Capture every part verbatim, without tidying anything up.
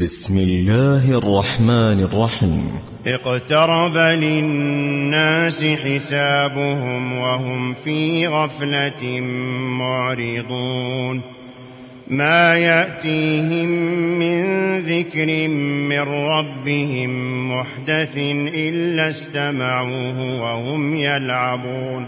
بسم الله الرحمن الرحيم. اقترب للناس حسابهم وهم في غفلة معرضون. ما يأتيهم من ذكر من ربهم محدث إلا استمعوه وهم يلعبون.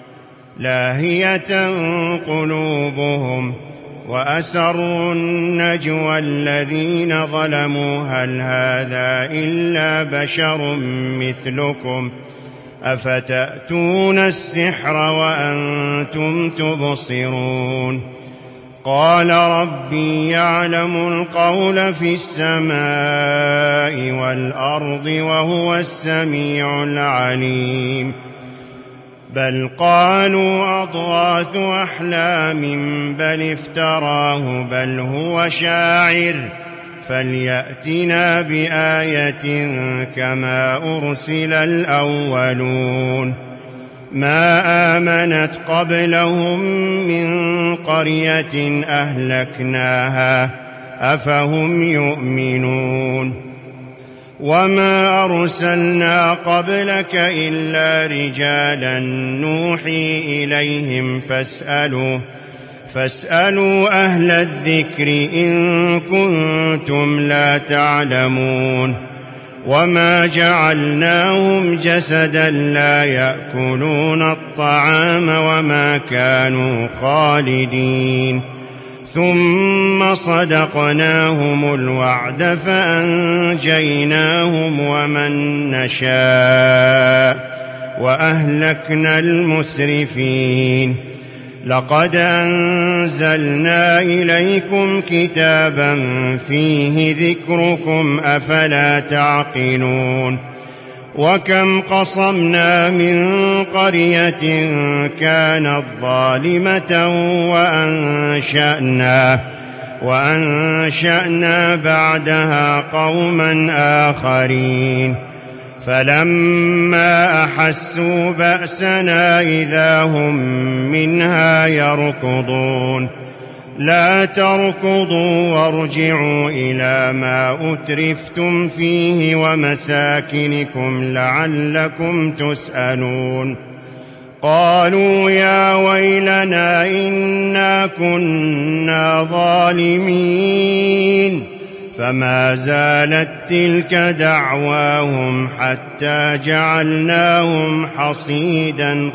لاهية قلوبهم وأسروا النجوى الذين ظلموا هل هذا إلا بشر مثلكم أفتأتون السحر وأنتم تبصرون. قال ربي يعلم القول في السماء والأرض وهو السميع العليم. بل قالوا أضغاث أحلام بل افتراه بل هو شاعر فليأتنا بآية كما أرسل الأولون. ما آمنت قبلهم من قرية أهلكناها أفهم يؤمنون. وما أرسلنا قبلك إلا رجالا نوحي إليهم فاسألوا فاسألوا أهل الذكر إن كنتم لا تعلمون. وما جعلناهم جسدا لا يأكلون الطعام وما كانوا خالدين. ثم صدقناهم الوعد فأنجيناهم ومن نشاء وأهلكنا المسرفين. لقد أنزلنا إليكم كتابا فيه ذكركم أفلا تعقلون. وكم قصمنا من قرية كانت ظالمة وأنشأنا, وأنشأنا بعدها قوما آخرين. فلما أحسوا بأسنا إذا هم منها يركضون. لا تركضوا وارجعوا إلى ما أترفتم فيه ومساكنكم لعلكم تسألون. قالوا يا ويلنا إنا كنا ظالمين. فما زالت تلك دعواهم حتى جعلناهم حصيدا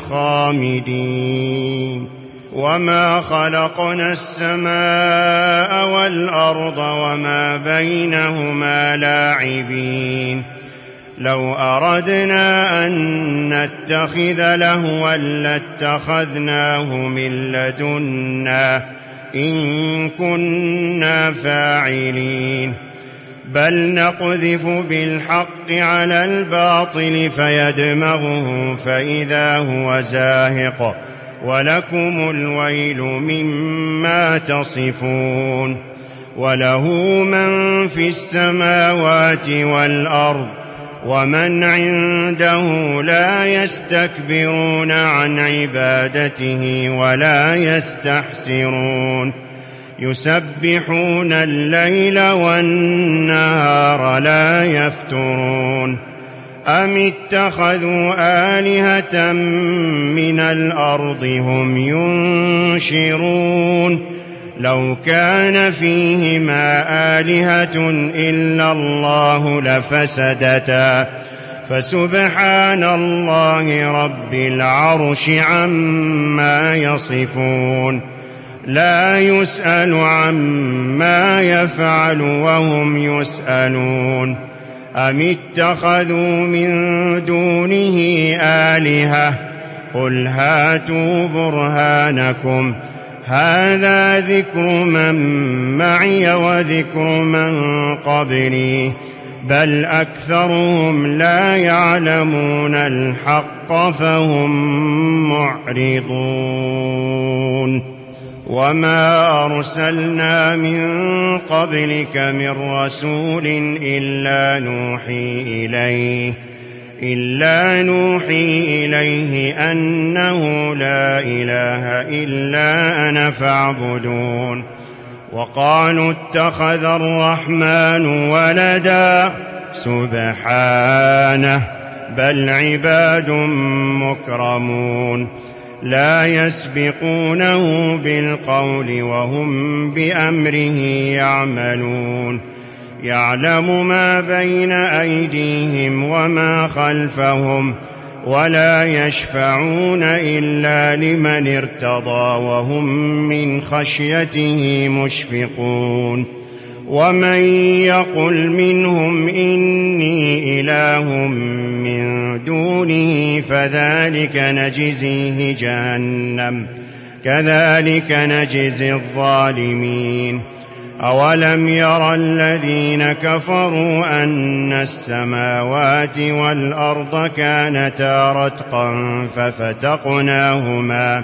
خامدين. وما خلقنا السماء والأرض وما بينهما لاعبين. لو أردنا أن نتخذ لهوا لاتخذناه من لدنا إن كنا فاعلين. بل نقذف بالحق على الباطل فيدمغه فإذا هو زاهق ولكم الويل مما تصفون. وله من في السماوات والأرض ومن عنده لا يستكبرون عن عبادته ولا يستحسرون. يسبحون الليل والنهار لا يفترون. أم اتخذوا آلهة من الأرض هم ينشرون. لو كان فيهما آلهة إلا الله لفسدتا فسبحان الله رب العرش عما يصفون. لا يسأل عما يفعل وهم يسألون. أم اتخذوا من دونه آلهة قل هاتوا برهانكم هذا ذكر من معي وذكر من قبلي بل أكثرهم لا يعلمون الحق فهم معرضون. وما أرسلنا من قبلك من رسول إلا نوحي إليه إلا نوحي إليه أنه لا إله إلا أنا فاعبدون. وقالوا اتخذ الرحمن ولدا سبحانه بل عباد مكرمون لا يسبقونه بالقول وهم بأمره يعملون يعلم ما بين أيديهم وما خلفهم ولا يشفعون إلا لمن ارتضى وهم من خشيته مشفقون ومن يقل منهم إني إله من دونه فذلك نجزيه جهنم كذلك نجزي الظالمين أولم ير الذين كفروا أن السماوات والأرض كانتا رتقا ففتقناهما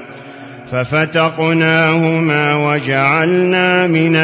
ففتقناهما وجعلنا من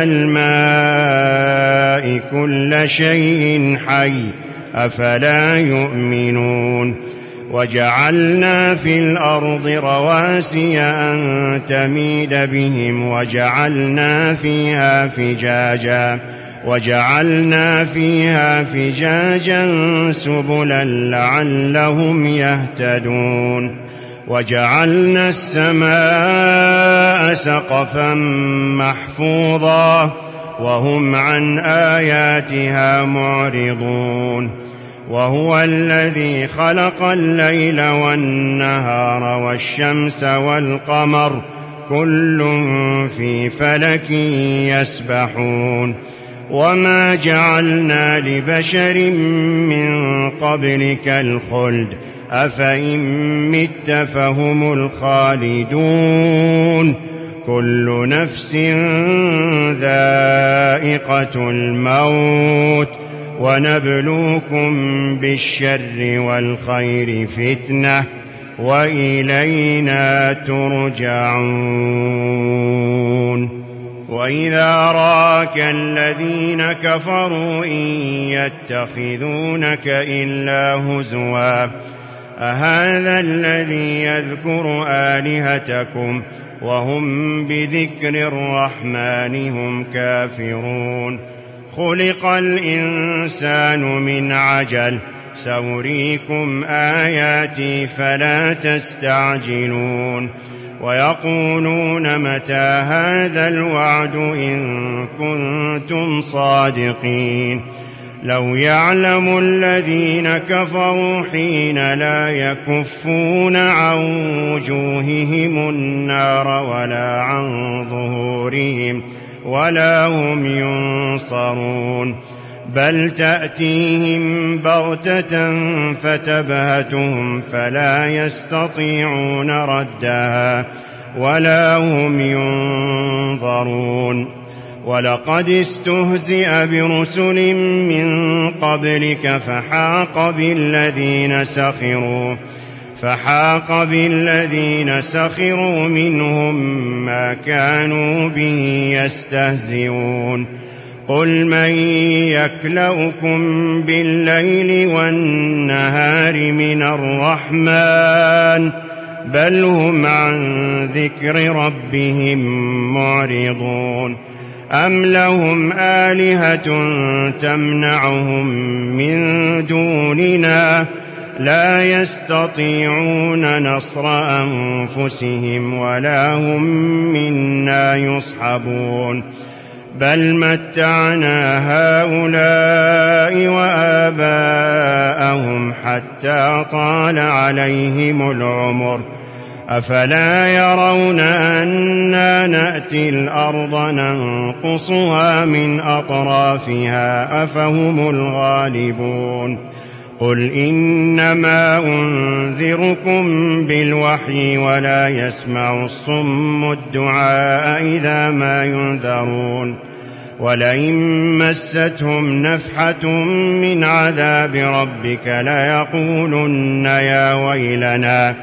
الماء كل شيء حي أفلا يؤمنون وجعلنا في الأرض رواسي أن تميد بهم وجعلنا فيها فجاجا وجعلنا فيها فجاجا سبلا لعلهم يهتدون وجعلنا السماء سقفا محفوظا وهم عن آياتها معرضون وهو الذي خلق الليل والنهار والشمس والقمر كل في فلك يسبحون وما جعلنا لبشر من قبلك الخلد أفإن مت فهم الخالدون كل نفس ذائقة الموت ونبلوكم بالشر والخير فتنة وإلينا ترجعون وإذا راك الذين كفروا إن يتخذونك إلا هزوا أهذا الذي يذكر آلهتكم وهم بذكر الرحمن هم كافرون خلق الإنسان من عجل سأريكم آياتي فلا تستعجلون ويقولون متى هذا الوعد إن كنتم صادقين لو يعلم الذين كفروا حين لا يكفون عن وجوههم النار ولا عن ظهورهم ولا هم ينصرون بل تأتيهم بغتة فتبهتهم فلا يستطيعون ردها ولا هم ينظرون ولقد استهزئ برسل من قبلك فحاق بالذين سخروا فحاق بالذين سخروا منهم ما كانوا به يستهزئون قل من يكلؤكم بالليل والنهار من الرحمن بل هم عن ذكر ربهم معرضون أم لهم آلهة تمنعهم من دوننا لا يستطيعون نصر أنفسهم ولا هم منا يصحبون بل متعنا هؤلاء وآباءهم حتى طال عليهم العمر أفلا يرون أنا نأتي الأرض ننقصها من أطرافها أفهم الغالبون قل إنما أنذركم بالوحي ولا يسمع الصم الدعاء إذا ما ينذرون ولئن مستهم نفحة من عذاب ربك ليقولن يا ويلنا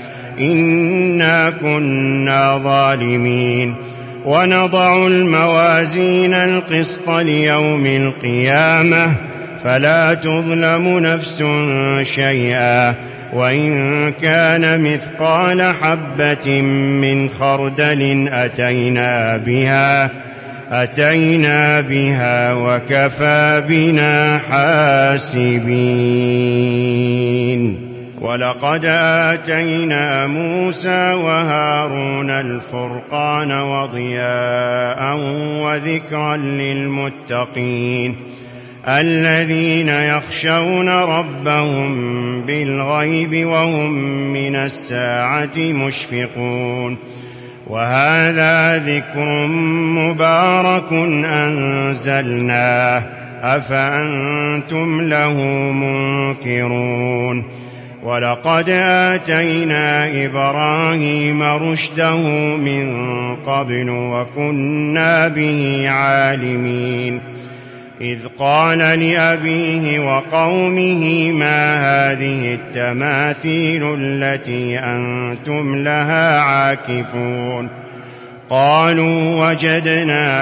إنا كنا ظالمين ونضع الموازين القسط ليوم القيامة فلا تظلم نفس شيئا وإن كان مثقال حبة من خردل أتينا بها أتينا بها وكفى بنا حاسبين. ولقد آتينا موسى وهارون الفرقان وضياء وذكرا للمتقين الذين يخشون ربهم بالغيب وهم من الساعة مشفقون. وهذا ذكر مبارك أنزلناه أفأنتم له منكرون. ولقد آتينا إبراهيم رشده من قبل وكنا به عالمين. إذ قال لأبيه وقومه ما هذه التماثيل التي أنتم لها عاكفون؟ قالوا وجدنا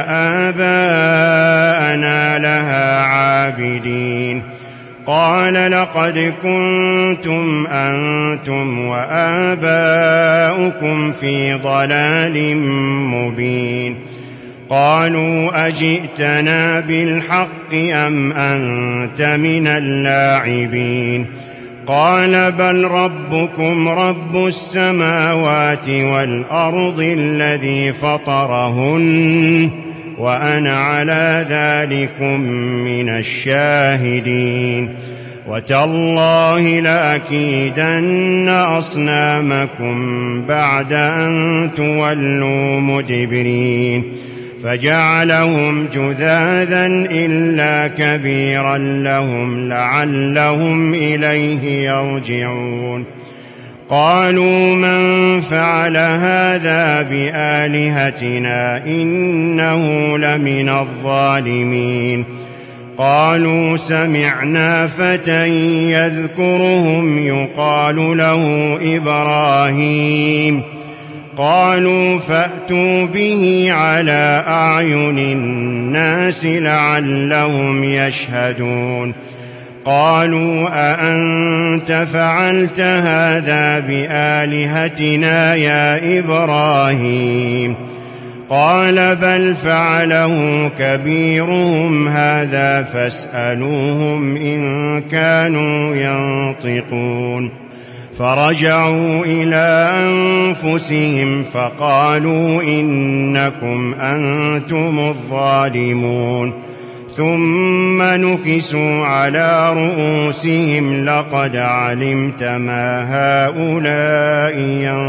آباءنا لها عابدين. قال لقد كنتم أنتم وآباؤكم في ضلال مبين. قالوا أجئتنا بالحق أم أنت من اللاعبين؟ قال بل ربكم رب السماوات والأرض الذي فطرهن وأنا على ذلكم من الشاهدين. وتالله لأكيدن أصنامكم بعد أن تولوا مدبرين. فجعلهم جذاذا إلا كبيرا لهم لعلهم إليه يرجعون. قالوا من فعل هذا بآلهتنا إنه لمن الظالمين. قالوا سمعنا فتى يذكرهم يقال له إبراهيم. قالوا فأتوا به على أعين الناس لعلهم يشهدون. قالوا أأنت فعلت هذا بآلهتنا يا إبراهيم؟ قال بل فعله كبيرهم هذا فاسألوهم إن كانوا ينطقون. فرجعوا إلى أنفسهم فقالوا إنكم أنتم الظالمون. ثم نكسوا على رؤوسهم لقد علمت ما هؤلاء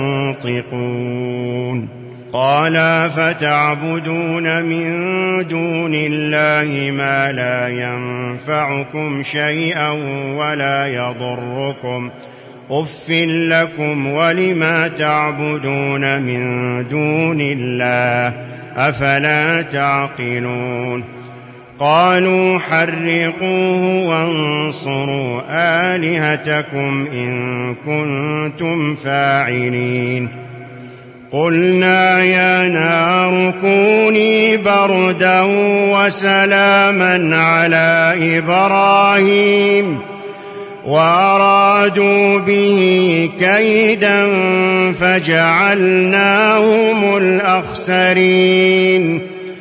ينطقون. قال فتعبدون من دون الله ما لا ينفعكم شيئا ولا يضركم أف لكم ولما تعبدون من دون الله أفلا تعقلون. قالوا حرقوه وانصروا آلهتكم إن كنتم فاعلين. قلنا يا نار كوني بردا وسلاما على إبراهيم وأرادوا به كيدا فجعلناهم الأخسرين.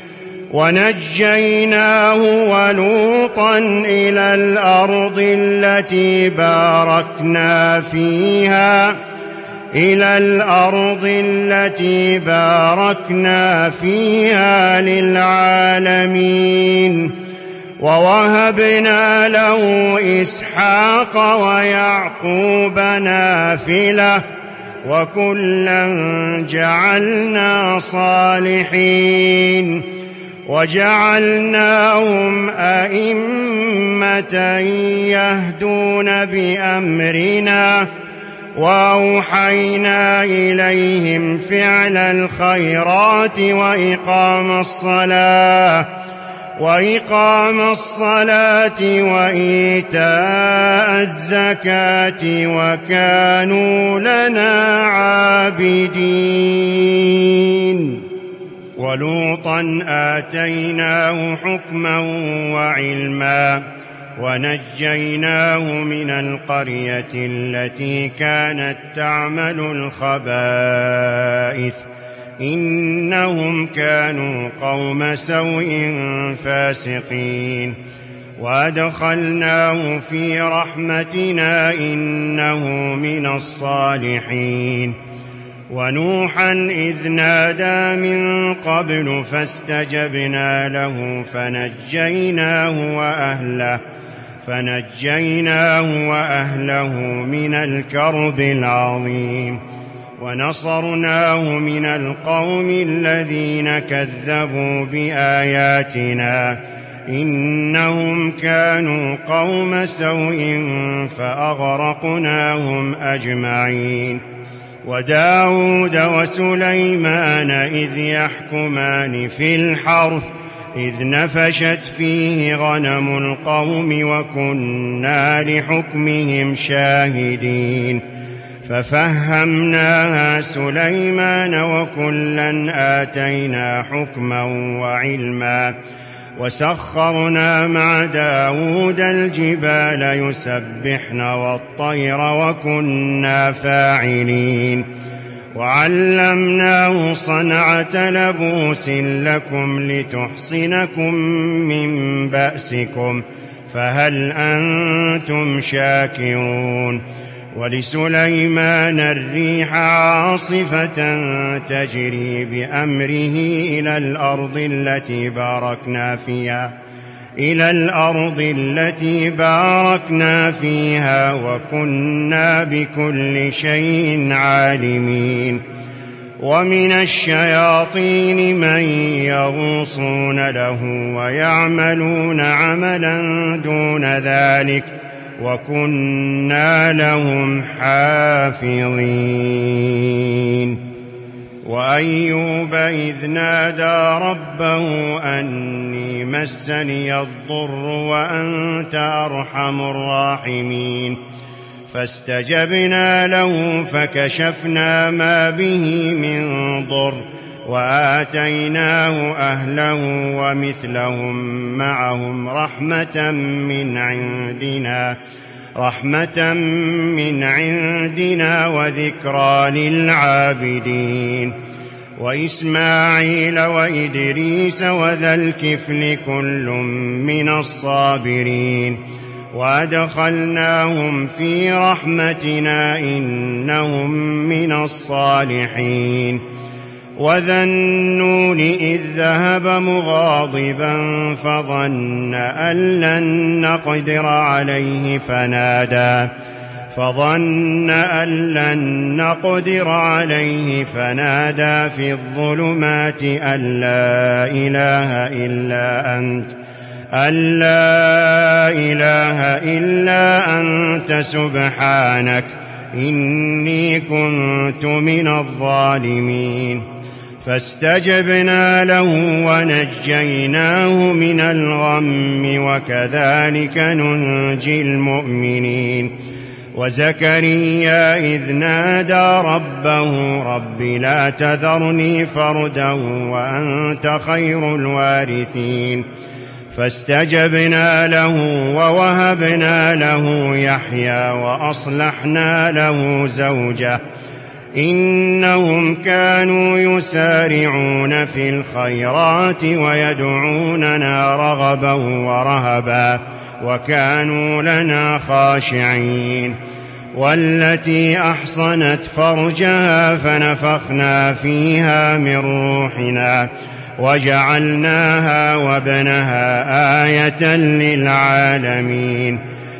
ونجيناه ولوطا إلى الأرض التي باركنا فيها إلى الأرض التي باركنا فيها للعالمين. ووهبنا له إسحاق ويعقوب نافلة وكلا جعلنا صالحين. وجعلناهم أئمة يهدون بأمرنا وأوحينا إليهم فعل الخيرات وإقام الصلاة وإقام الصلاة وإيتاء الزكاة وكانوا لنا عابدين. ولوطا آتيناه حكما وعلما ونجيناه من القرية التي كانت تعمل الخبائث إنهم كانوا قوم سوء فاسقين وأدخلناه في رحمتنا إنه من الصالحين ونوحا إذ نادى من قبل فاستجبنا له فنجيناه وأهله فنجيناه وأهله من الكرب العظيم ونصرناه من القوم الذين كذبوا بآياتنا إنهم كانوا قوم سوء فأغرقناهم أجمعين وداود وسليمان إذ يحكمان في الحرث إذ نفشت فيه غنم القوم وكنا لحكمهم شاهدين ففهمناها سليمان وكلا آتينا حكما وعلما وسخرنا مع داود الجبال يسبحن والطير وكنا فاعلين وعلمناه صنعة لبوس لكم لتحصنكم من بأسكم فهل أنتم شاكرون ولسليمان الريح عاصفة تجري بأمره إلى الأرض التي باركنا فيها إلى الأرض التي باركنا فيها وكنا بكل شيء عالمين ومن الشياطين من يغوصون له ويعملون عملا دون ذلك وكنا لهم حافظين وأيوب إذ نادى ربه أني مسني الضر وأنت أرحم الراحمين فاستجبنا له فكشفنا ما به من ضر وآتيناه أهله ومثلهم معهم رحمة من عندنا رحمة من عندنا وذكرى للعابدين وإسماعيل وإدريس وذا الكفل كل من الصابرين وأدخلناهم في رحمتنا إنهم من الصالحين وذا النون إذ ذهب مغاضبا فظن أن لن نقدر عليه فنادى فظن أن لن نقدر عليه فنادى في الظلمات أن لا إله إلا أنت أن لا إله إلا أنت سبحانك إني كنت من الظالمين فاستجبنا له ونجيناه من الغم وكذلك ننجي المؤمنين وزكريا إذ نادى ربه رب لا تذرني فردا وأنت خير الوارثين فاستجبنا له ووهبنا له يحيى وأصلحنا له زوجه إنهم كانوا يسارعون في الخيرات ويدعوننا رغبا ورهبا وكانوا لنا خاشعين والتي أحصنت فرجها فنفخنا فيها من روحنا وجعلناها وابنها آية للعالمين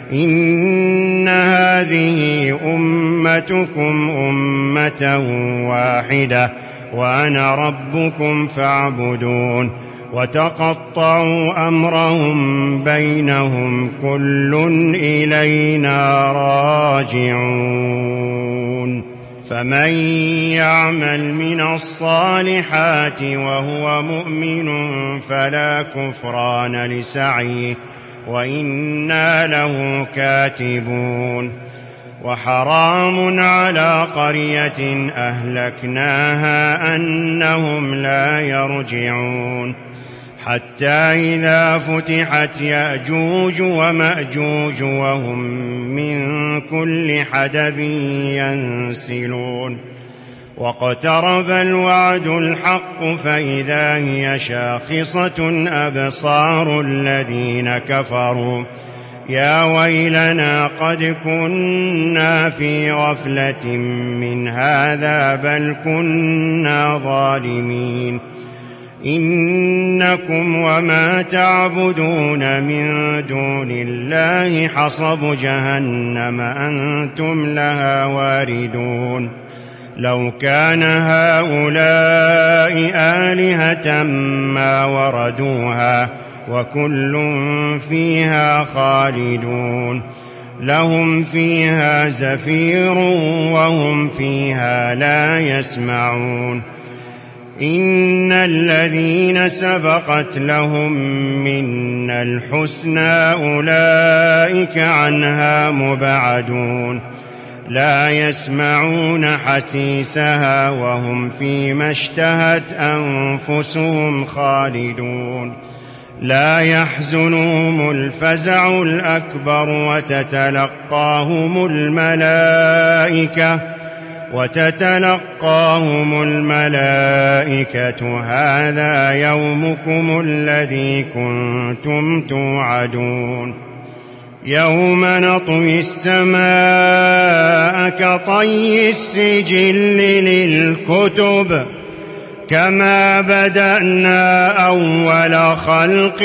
إن هذه أمتكم أمة واحدة وأنا ربكم فاعبدون وتقطعوا أمرهم بينهم كل إلينا راجعون فمن يعمل من الصالحات وهو مؤمن فلا كفران لسعيه وإنا له كاتبون وحرام على قرية أهلكناها أنهم لا يرجعون حتى إذا فتحت يأجوج ومأجوج وهم من كل حدب ينسلون واقترب الوعد الحق فإذا هي شاخصة أبصار الذين كفروا يا ويلنا قد كنا في غفلة من هذا بل كنا ظالمين إنكم وما تعبدون من دون الله حصب جهنم أنتم لها واردون لو كان هؤلاء آلهة ما وردوها وكل فيها خالدون لهم فيها زفير وهم فيها لا يسمعون إن الذين سبقت لهم منا الحسنى أولئك عنها مبعدون لا يسمعون حسيسها وهم فيما اشتهت أنفسهم خالدون لا يحزنهم الفزع الأكبر وتتلقاهم الملائكة وتتلقاهم الملائكة هذا يومكم الذي كنتم توعدون يوم نطوي السماء كطي السجل للكتب كما بدأنا أول خلق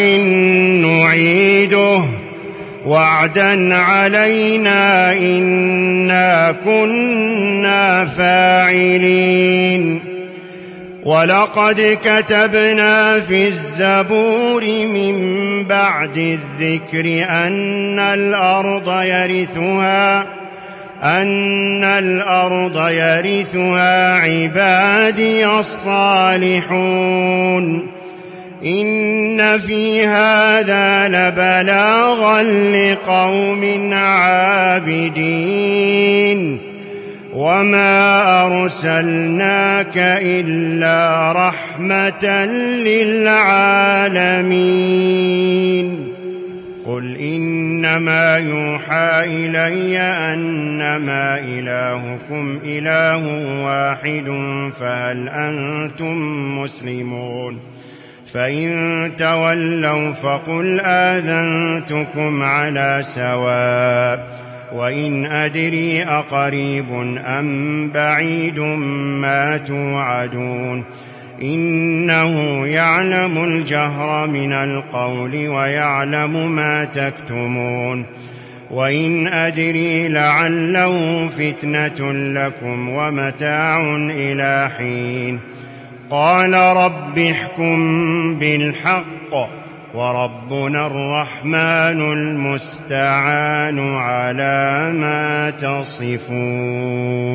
نعيده وعدا علينا إنا كنا فاعلين ولقد كتبنا في الزبور من بعد الذكر أن الأرض يرثها أن الأرض يرثها عبادي الصالحون إن في هذا لبلاغا لقوم عابدين وما أرسلناك إلا رحمة للعالمين قل إنما يوحى إلي أنما إلهكم إله واحد فهل أنتم مسلمون فإن تولوا فقل آذنتكم على سواء وإن أدري أقريب أم بعيد ما توعدون إنه يعلم الجهر من القول ويعلم ما تكتمون وإن أدري لعله فتنة لكم ومتاع إلى حين قال رب احكم بالحق وربنا الرحمن المستعان على ما تصفون.